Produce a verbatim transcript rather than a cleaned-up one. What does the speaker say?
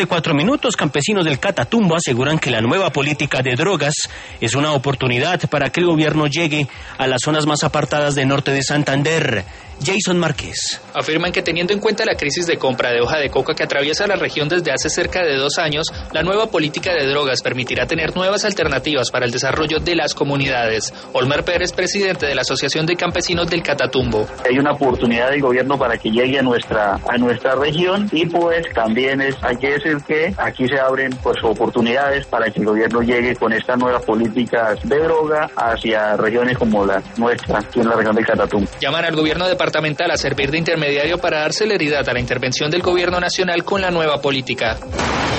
Cuatro minutos, campesinos del Catatumbo aseguran que la nueva política de drogas es una oportunidad para que el gobierno llegue a las zonas más apartadas del norte de Santander. Jason Márquez. Afirman que teniendo en cuenta la crisis de compra de hoja de coca que atraviesa la región desde hace cerca de dos años, la nueva política de drogas permitirá tener nuevas alternativas para el desarrollo de las comunidades. Olmer Pérez, presidente de la Asociación de Campesinos del Catatumbo. Hay una oportunidad del gobierno para que llegue a nuestra a nuestra región y pues también es, hay que decir que aquí se abren pues oportunidades para que el gobierno llegue con esta nueva política de droga hacia regiones como la nuestra, aquí en la región del Catatumbo. Llaman al gobierno departamental a servir de intermediario para dar celeridad a la intervención del gobierno nacional con la nueva política.